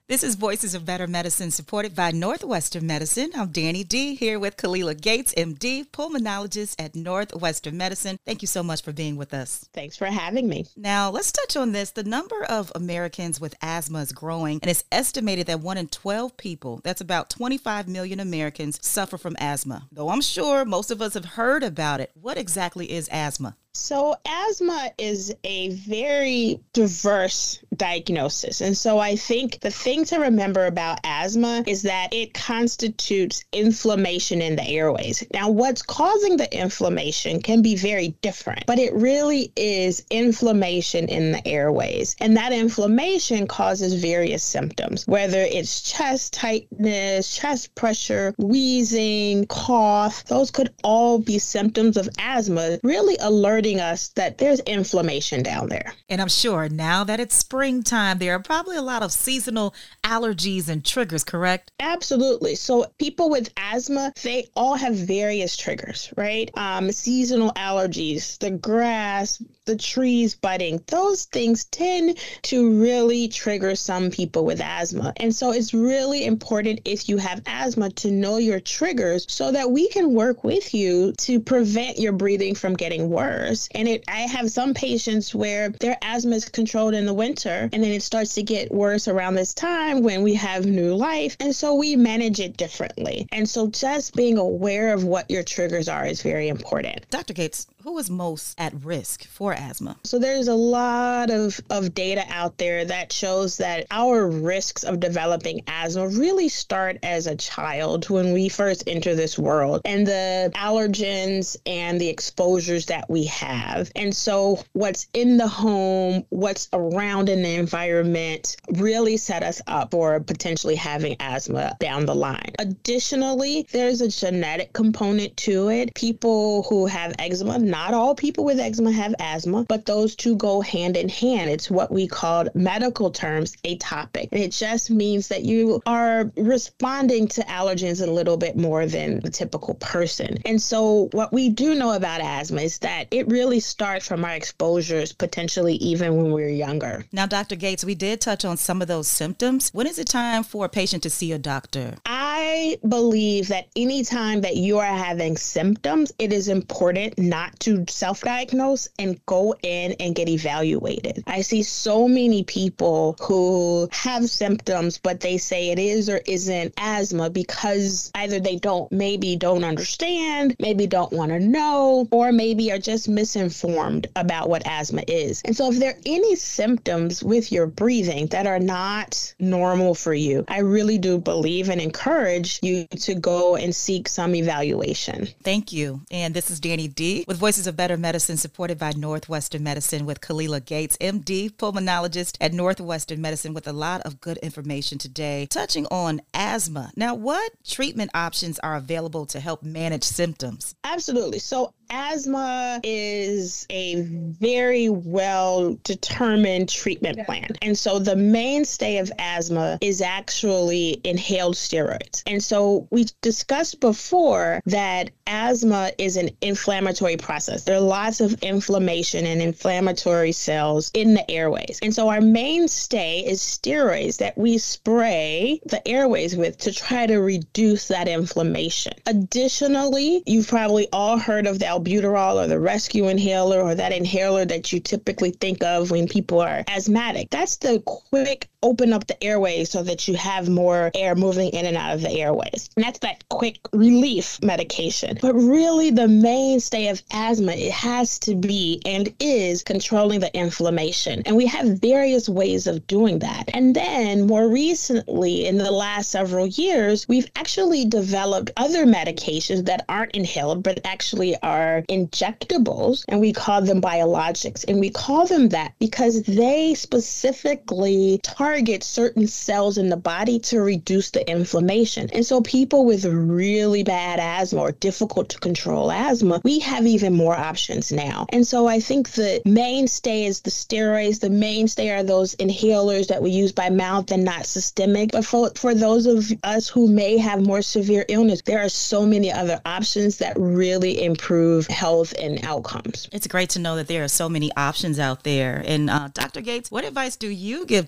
This is Voices of Better Medicine, supported by Northwestern Medicine. I'm Danny D, here with Kalila Gates, MD, pulmonologist at Northwestern Medicine. Thank you so much for being with us. Thanks for having me. Now, let's touch on this. The number of Americans with asthma is growing, and it's estimated that 1 in 12 people, that's about 25 million Americans, suffer from asthma. Though I'm sure most of us have heard about it. What exactly is asthma? So asthma is a very diverse diagnosis. And so I think the thing to remember about asthma is that it constitutes inflammation in the airways. Now, what's causing the inflammation can be very different, but it really is inflammation in the airways. And that inflammation causes various symptoms, whether it's chest tightness, chest pressure, wheezing, cough. Those could all be symptoms of asthma, really alerting us that there's inflammation down there. And I'm sure now that it's springtime, there are probably a lot of seasonal allergies and triggers, correct? Absolutely. So people with asthma, they all have various triggers, right? Seasonal allergies, the grass, the trees budding, those things tend to really trigger some people with asthma. And so it's really important if you have asthma to know your triggers so that we can work with you to prevent your breathing from getting worse. And I have some patients where their asthma is controlled in the winter, and then it starts to get worse around this time when we have new life. And so we manage it differently. And so just being aware of what your triggers are is very important. Dr. Gates, who is most at risk for asthma? So there's a lot of data out there that shows that our risks of developing asthma really start as a child when we first enter this world, and the allergens and the exposures that we have. And so what's in the home, what's around in the environment really set us up for potentially having asthma down the line. Additionally, there's a genetic component to it. People who have eczema, not all people with eczema have asthma, but those two go hand in hand. It's what we call medical terms atopic. And it just means that you are responding to allergens a little bit more than the typical person. And so what we do know about asthma is that it really starts from our exposures, potentially even when we're younger. Now, Dr. Gates, we did touch on some of those symptoms. When is it time for a patient to see a doctor? I believe that anytime that you are having symptoms, it is important not to self-diagnose and go in and get evaluated. I see so many people who have symptoms, but they say it is or isn't asthma because either they don't understand, maybe don't want to know, or maybe are just misinformed about what asthma is. And so if there are any symptoms with your breathing that are not normal for you, I really do believe and encourage you to go and seek some evaluation. Thank you. And this is Danny D with Voices of Better Medicine, supported by Northwestern Medicine, with Kalila Gates, MD, pulmonologist at Northwestern Medicine, with a lot of good information today touching on asthma. Now, what treatment options are available to help manage symptoms? Absolutely. So asthma is a very well-determined treatment plan. And so the mainstay of asthma is actually inhaled steroids. And so we discussed before that asthma is an inflammatory process. There are lots of inflammation and inflammatory cells in the airways. And so our mainstay is steroids that we spray the airways with to try to reduce that inflammation. Additionally, you've probably all heard of the albuterol or the rescue inhaler, or that inhaler that you typically think of when people are asthmatic. That's the quick open up the airways so that you have more air moving in and out of the airways. And that's that quick relief medication. But really the mainstay of asthma, it has to be and is controlling the inflammation. And we have various ways of doing that. And then more recently, in the last several years, we've actually developed other medications that aren't inhaled, but actually are injectables, and we call them biologics. And we call them that because they specifically target certain cells in the body to reduce the inflammation. And so people with really bad asthma or difficult to control asthma, we have even more options now. And so I think the mainstay is the steroids. The mainstay are those inhalers that we use by mouth and not systemic. But for those of us who may have more severe illness, there are so many other options that really improve health and outcomes. It's great to know that there are so many options out there. And Dr. Gates, what advice do you give to patients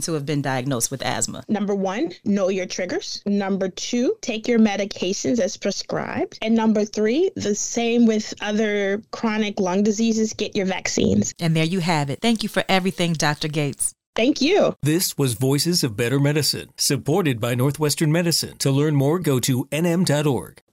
patients who have been diagnosed with asthma? Number 1, know your triggers. Number 2, take your medications as prescribed. And number 3, the same with other chronic lung diseases, get your vaccines. And there you have it. Thank you for everything, Dr. Gates. Thank you. This was Voices of Better Medicine, supported by Northwestern Medicine. To learn more, go to nm.org.